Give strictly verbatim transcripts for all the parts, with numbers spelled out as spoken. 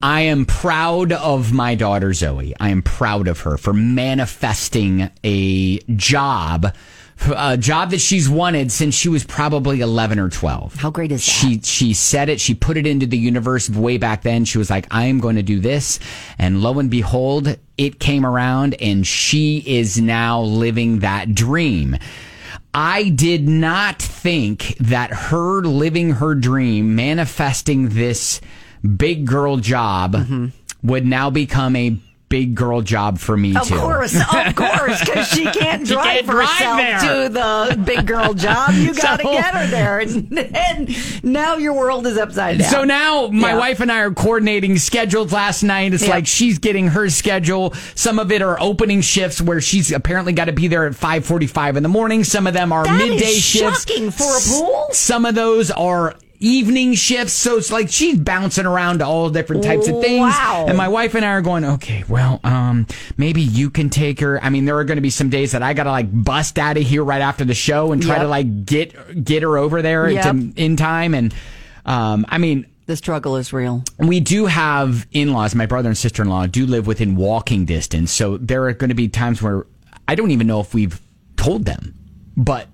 I am proud of my daughter, Zoe. I am proud of her for manifesting a job, a job that she's wanted since she was probably eleven or twelve. How great is that? She, she said it. She put it into the universe way back then. She was like, I am going to do this. And lo and behold, it came around and she is now living that dream. I did not think that her living her dream, manifesting this big girl job, mm-hmm. would now become a big girl job for me, of too. Of course, of course, because she can't drive she can't drive herself there. to the big girl job. You got to so, get her there. And, and now your world is upside down. So now my yeah. wife and I are coordinating schedules last night. It's yeah. like she's getting her schedule. Some of it are opening shifts where she's apparently got to be there at five forty-five in the morning. Some of them are that midday is shifts. Shocking for a pool. Some of those are evening shifts, so it's like she's bouncing around to all different types of things. Wow. And my wife and I are going, okay, well, um, maybe you can take her. I mean, there are going to be some days that I got to like bust out of here right after the show and try yep. to like get get her over there yep. to, in time. And um, I mean, the struggle is real. We do have in-laws. My brother and sister-in-law do live within walking distance, so there are going to be times where I don't even know if we've told them, but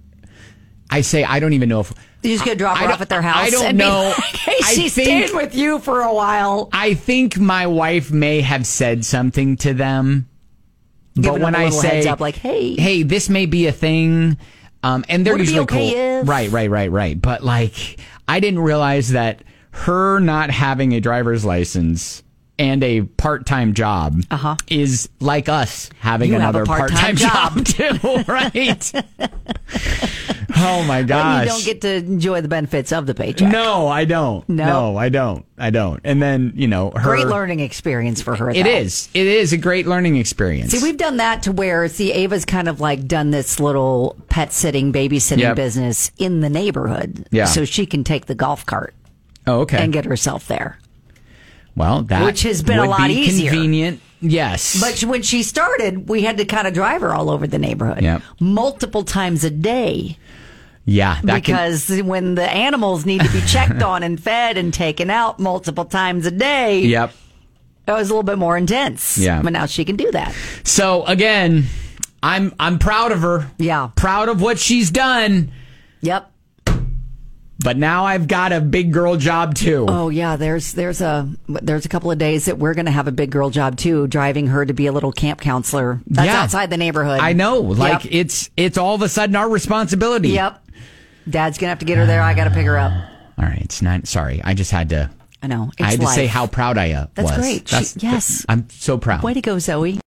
I say I don't even know if you just gonna drop her off at their house. I don't and know. Like, hey, she stayed with you for a while. I think my wife may have said something to them, Giving but when them a I say, heads up, like, hey, hey, this may be a thing, um, and they're Would it be usually okay cool, if? right, right, right, right. But like, I didn't realize that her not having a driver's license and a part-time job uh-huh. is like us having you another have a part-time, part-time job. job too, right? Oh my gosh. And you don't get to enjoy the benefits of the paycheck. No, I don't. No, no I don't. I don't. And then, you know, her great learning experience for her. It though. is. It is a great learning experience. See, we've done that to where, see, Ava's kind of like done this little pet sitting, babysitting yep. business in the neighborhood. Yeah. So she can take the golf cart. Oh, okay. And get herself there. Well, that which has been would a lot be easier. Convenient. Yes. But when she started, we had to kind of drive her all over the neighborhood. Yep. Multiple times a day. Yeah. That because can... when the animals need to be checked on and fed and taken out multiple times a day. Yep. It was a little bit more intense. Yeah. But now she can do that. So again, I'm I'm proud of her. Yeah. Proud of what she's done. Yep. But now I've got a big girl job too. Oh yeah, there's there's a there's a couple of days that we're going to have a big girl job too, driving her to be a little camp counselor. That's yeah. outside the neighborhood. I know, like yep. it's it's all of a sudden our responsibility. Yep. Dad's gonna have to get her there. I got to pick her up. All right, it's not. Sorry, I just had to. I know. It's I had life. to say how proud I uh, That's was. great. That's she, yes, I'm so proud. Way to go, Zoe.